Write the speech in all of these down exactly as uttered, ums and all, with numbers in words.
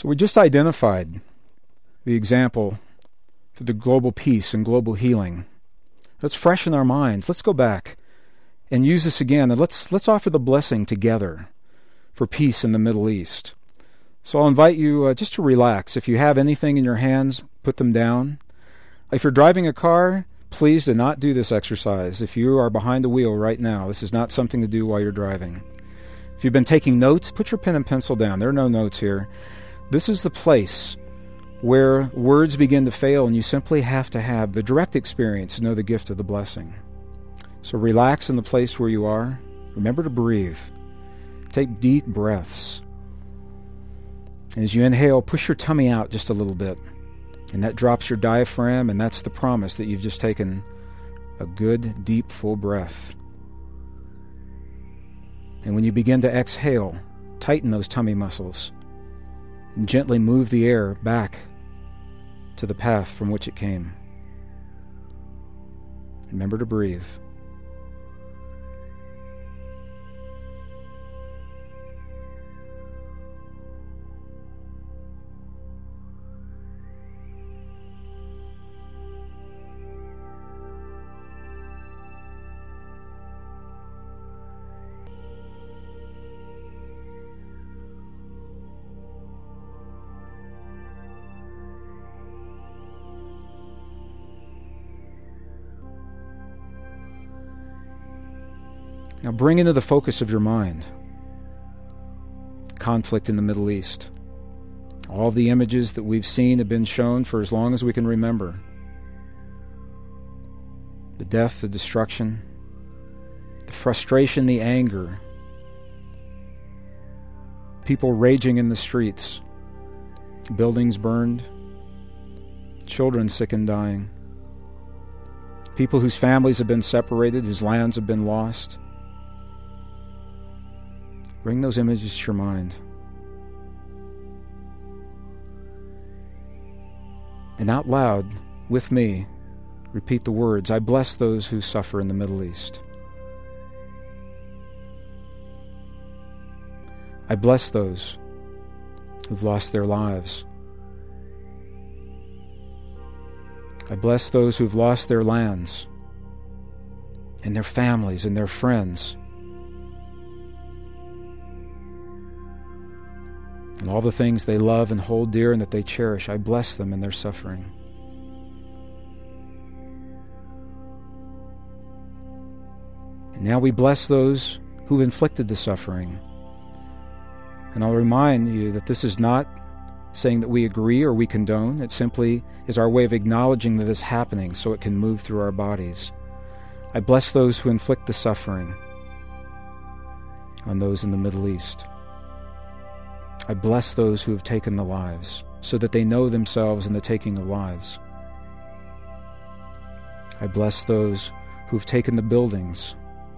So we just identified the example for the global peace and global healing. Let's freshen our minds. Let's go back and use this again, and let's let's offer the blessing together for peace in the Middle East. So I'll invite you uh, just to relax. If you have anything in your hands, put them down. If you're driving a car, please do not do this exercise. If you are behind the wheel right now, this is not something to do while you're driving. If you've been taking notes, put your pen and pencil down. There are no notes here. This is the place where words begin to fail, and you simply have to have the direct experience to know the gift of the blessing. So relax in the place where you are. Remember to breathe. Take deep breaths. And as you inhale, push your tummy out just a little bit. And that drops your diaphragm, and that's the promise that you've just taken a good, deep, full breath. And when you begin to exhale, tighten those tummy muscles and gently move the air back to the path from which it came. Remember to breathe. Now bring into the focus of your mind conflict in the Middle East. All the images that we've seen have been shown for as long as we can remember. The death, the destruction, the frustration, the anger, people raging in the streets, buildings burned, children sick and dying, people whose families have been separated, whose lands have been lost. Bring those images to your mind. And out loud, with me, repeat the words, I bless those who suffer in the Middle East. I bless those who've lost their lives. I bless those who've lost their lands and their families and their friends. And all the things they love and hold dear and that they cherish, I bless them in their suffering. And now we bless those who've inflicted the suffering. And I'll remind you that this is not saying that we agree or we condone. It simply is our way of acknowledging that it's happening so it can move through our bodies. I bless those who inflict the suffering on those in the Middle East. I bless those who have taken the lives, so that they know themselves in the taking of lives. I bless those who have taken the buildings.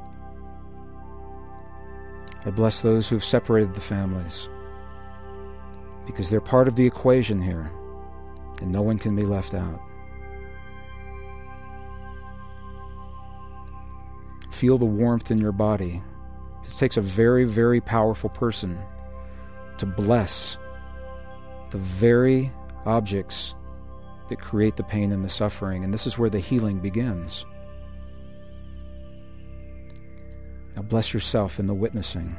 I bless those who have separated the families, because they're part of the equation here, and no one can be left out. Feel the warmth in your body. It takes a very, very powerful person to bless the very objects that create the pain and the suffering. And this is where the healing begins. Now bless yourself in the witnessing.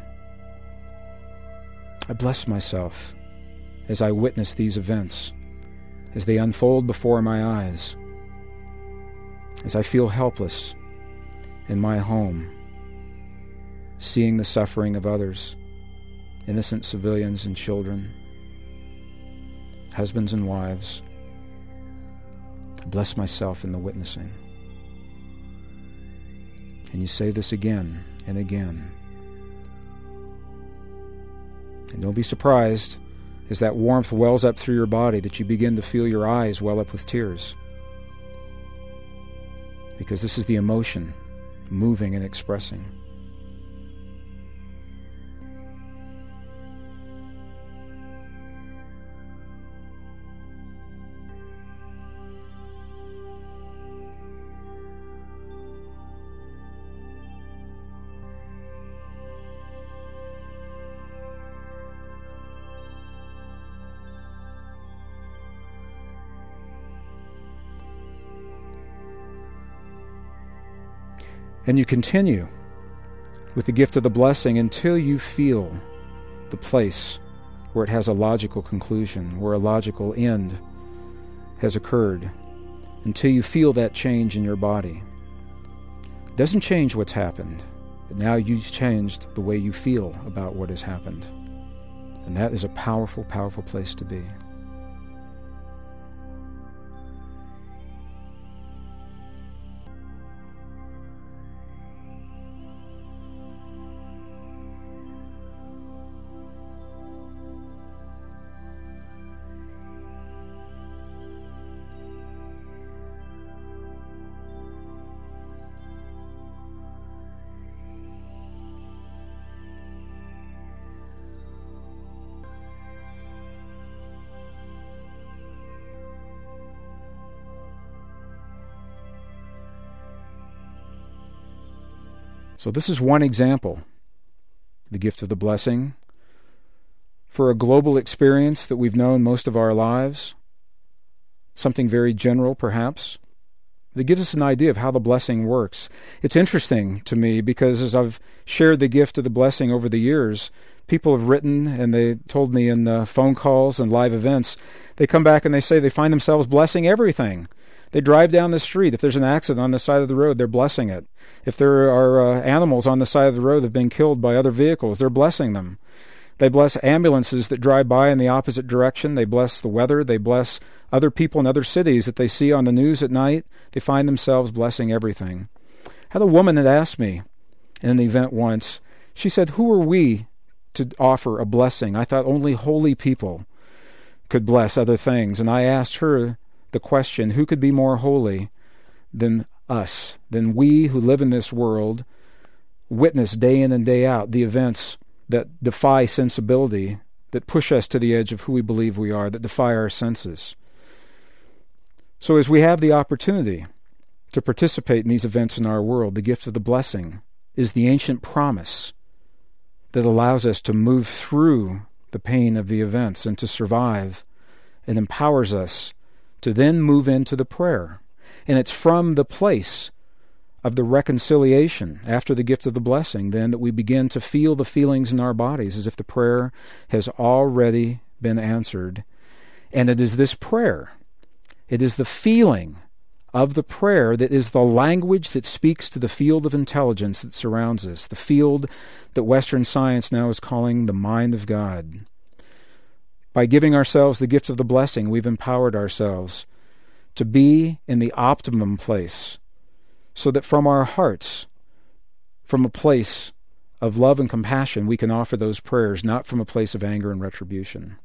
I bless myself as I witness these events, as they unfold before my eyes, as I feel helpless in my home, seeing the suffering of others, innocent civilians and children, husbands and wives. I bless myself in the witnessing. And you say this again and again. And don't be surprised as that warmth wells up through your body that you begin to feel your eyes well up with tears. Because this is the emotion moving and expressing. And you continue with the gift of the blessing until you feel the place where it has a logical conclusion, where a logical end has occurred, until you feel that change in your body. It doesn't change what's happened, but now you've changed the way you feel about what has happened. And that is a powerful, powerful place to be. So this is one example, the gift of the blessing, for a global experience that we've known most of our lives, something very general perhaps, that gives us an idea of how the blessing works. It's interesting to me because as I've shared the gift of the blessing over the years, people have written and they told me in uh, phone calls and live events, they come back and they say they find themselves blessing everything. They drive down the street. If there's an accident on the side of the road, they're blessing it. If there are uh, animals on the side of the road that have been killed by other vehicles, they're blessing them. They bless ambulances that drive by in the opposite direction. They bless the weather. They bless other people in other cities that they see on the news at night. They find themselves blessing everything. I had a woman that asked me in an event once, she said, who are we to offer a blessing? I thought only holy people could bless other things. And I asked her the question, who could be more holy than us, than we who live in this world, witness day in and day out the events that defy sensibility, that push us to the edge of who we believe we are, that defy our senses. So as we have the opportunity to participate in these events in our world, the gift of the blessing is the ancient promise that allows us to move through the pain of the events and to survive, and empowers us to then move into the prayer. And it's from the place of the reconciliation after the gift of the blessing then that we begin to feel the feelings in our bodies as if the prayer has already been answered. And it is this prayer, it is the feeling of the prayer that is the language that speaks to the field of intelligence that surrounds us, the field that Western science now is calling the mind of God. By giving ourselves the gift of the blessing, we've empowered ourselves to be in the optimum place, so that from our hearts, from a place of love and compassion, we can offer those prayers, not from a place of anger and retribution.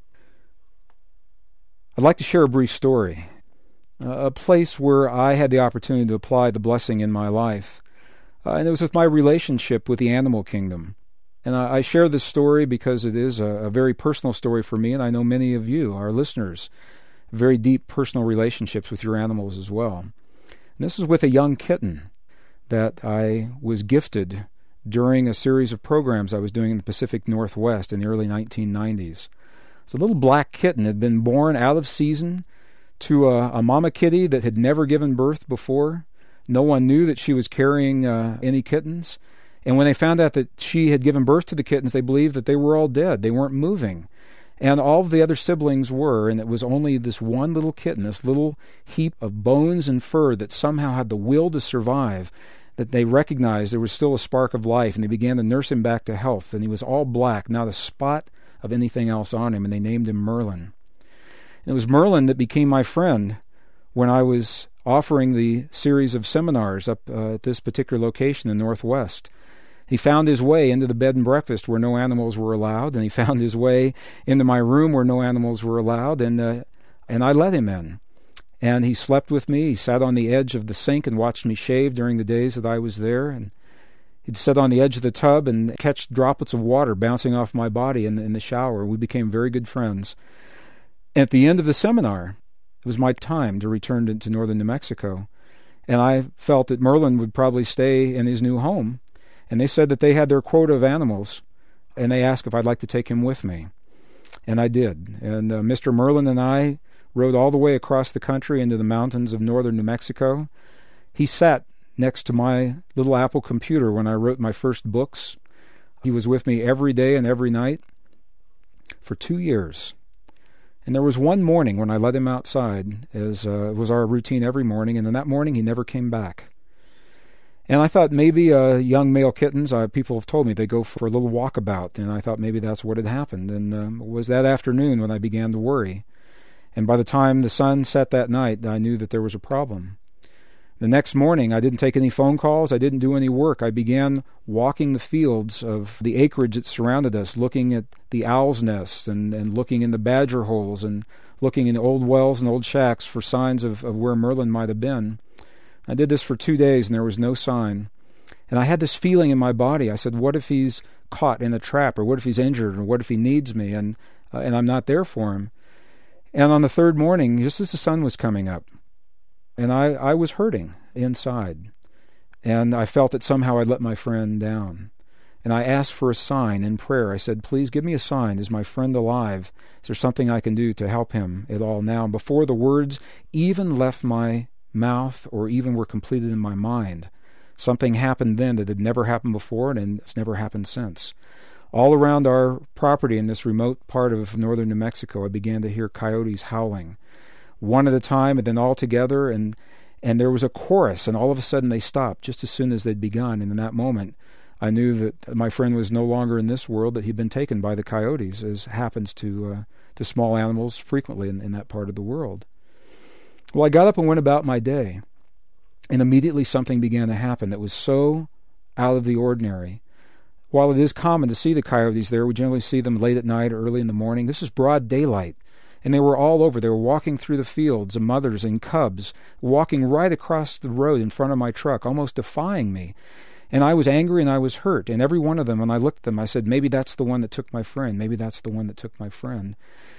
I'd like to share a brief story, a place where I had the opportunity to apply the blessing in my life, uh, and it was with my relationship with the animal kingdom. And I, I share this story because it is a, a very personal story for me, and I know many of you, our listeners, have very deep personal relationships with your animals as well. And this is with a young kitten that I was gifted during a series of programs I was doing in the Pacific Northwest in the early nineteen nineties. It's a little black kitten that had been born out of season to a, a mama kitty that had never given birth before. No one knew that she was carrying uh, any kittens. And when they found out that she had given birth to the kittens, they believed that they were all dead. They weren't moving. And all of the other siblings were, and it was only this one little kitten, this little heap of bones and fur that somehow had the will to survive, that they recognized there was still a spark of life, and they began to nurse him back to health. And he was all black, not a spot of anything else on him, and they named him Merlin. And it was Merlin that became my friend when I was offering the series of seminars up uh, at this particular location in the Northwest. He found his way into the bed and breakfast where no animals were allowed, and he found his way into my room where no animals were allowed, and uh, and I let him in. And he slept with me. He sat on the edge of the sink and watched me shave during the days that I was there. And he'd sit on the edge of the tub and catch droplets of water bouncing off my body in, in the shower. We became very good friends. At the end of the seminar, it was my time to return to, to northern New Mexico. And I felt that Merlin would probably stay in his new home. And they said that they had their quota of animals, and they asked if I'd like to take him with me. And I did. And uh, Mister Merlin and I rode all the way across the country into the mountains of northern New Mexico. He sat next to my little Apple computer when I wrote my first books. He was with me every day and every night for two years. And there was one morning when I let him outside, as uh, was our routine every morning, and then that morning he never came back. And I thought maybe uh, young male kittens, uh, people have told me they go for a little walkabout, and I thought maybe that's what had happened. And um, it was that afternoon when I began to worry. And by the time the sun set that night, I knew that there was a problem. The next morning, I didn't take any phone calls. I didn't do any work. I began walking the fields of the acreage that surrounded us, looking at the owls' nests and, and looking in the badger holes and looking in old wells and old shacks for signs of, of where Merlin might have been. I did this for two days, and there was no sign. And I had this feeling in my body. I said, what if he's caught in a trap, or what if he's injured, or what if he needs me, and uh, and I'm not there for him? And on the third morning, just as the sun was coming up, and I, I was hurting inside. And I felt that somehow I'd let my friend down. And I asked for a sign in prayer. I said, please give me a sign. Is my friend alive? Is there something I can do to help him at all now? And before the words even left my mouth or even were completed in my mind, something happened then that had never happened before, and it's never happened since. All around our property in this remote part of northern New Mexico, I began to hear coyotes howling, one at a time and then all together, and and there was a chorus, and all of a sudden they stopped just as soon as they'd begun. And in that moment, I knew that my friend was no longer in this world, that he'd been taken by the coyotes, as happens to uh, to small animals frequently in, in that part of the world. Well, I got up and went about my day, and immediately something began to happen that was so out of the ordinary. While it is common to see the coyotes there, we generally see them late at night or early in the morning. This is broad daylight. And they were all over. They were walking through the fields, and mothers and cubs, walking right across the road in front of my truck, almost defying me. And I was angry and I was hurt. And every one of them, when I looked at them, I said, maybe that's the one that took my friend. Maybe that's the one that took my friend.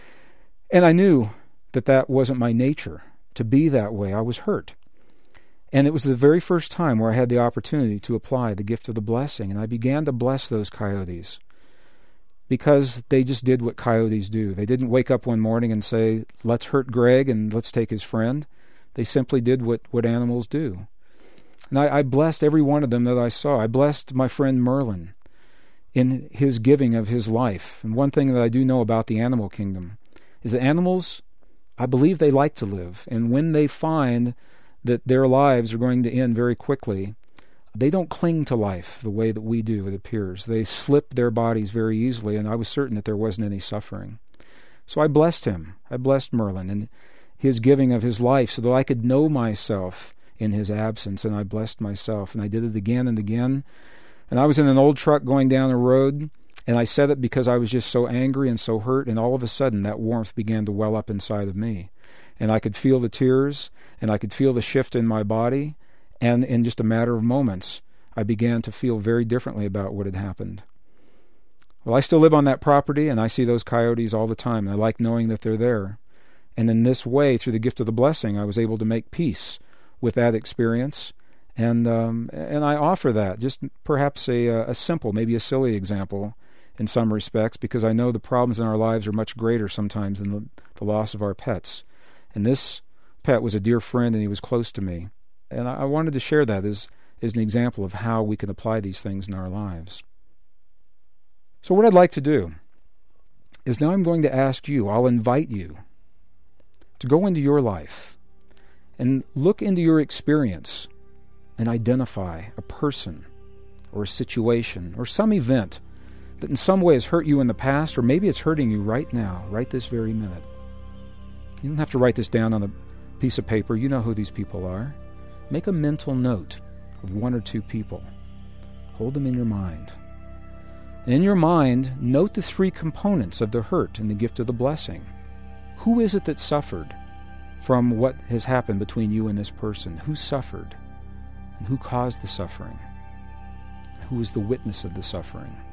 And I knew that that wasn't my nature, to be that way. I was hurt. And it was the very first time where I had the opportunity to apply the gift of the blessing. And I began to bless those coyotes, because they just did what coyotes do. They didn't wake up one morning and say, let's hurt Greg and let's take his friend. They simply did what, what animals do. And I, I blessed every one of them that I saw. I blessed my friend Merlin in his giving of his life. And one thing that I do know about the animal kingdom is that animals, I believe they like to live. And when they find that their lives are going to end very quickly, they don't cling to life the way that we do, it appears. They slip their bodies very easily, and I was certain that there wasn't any suffering. So I blessed him. I blessed Merlin and his giving of his life so that I could know myself in his absence, and I blessed myself. And I did it again and again. And I was in an old truck going down the road, and I said it because I was just so angry and so hurt, and all of a sudden that warmth began to well up inside of me. And I could feel the tears, and I could feel the shift in my body. And in just a matter of moments, I began to feel very differently about what had happened. Well, I still live on that property, and I see those coyotes all the time, and I like knowing that they're there. And in this way, through the gift of the blessing, I was able to make peace with that experience. And um, and I offer that, just perhaps a, a simple, maybe a silly example in some respects, because I know the problems in our lives are much greater sometimes than the, the loss of our pets. And this pet was a dear friend, and he was close to me. And I wanted to share that as, as an example of how we can apply these things in our lives. So what I'd like to do is now I'm going to ask you, I'll invite you to go into your life and look into your experience and identify a person or a situation or some event that in some way has hurt you in the past, or maybe it's hurting you right now, right this very minute. You don't have to write this down on a piece of paper. You know who these people are. Make a mental note of one or two people. Hold them in your mind. And in your mind, note the three components of the hurt and the gift of the blessing. Who is it that suffered from what has happened between you and this person? Who suffered? And who caused the suffering? Who is the witness of the suffering?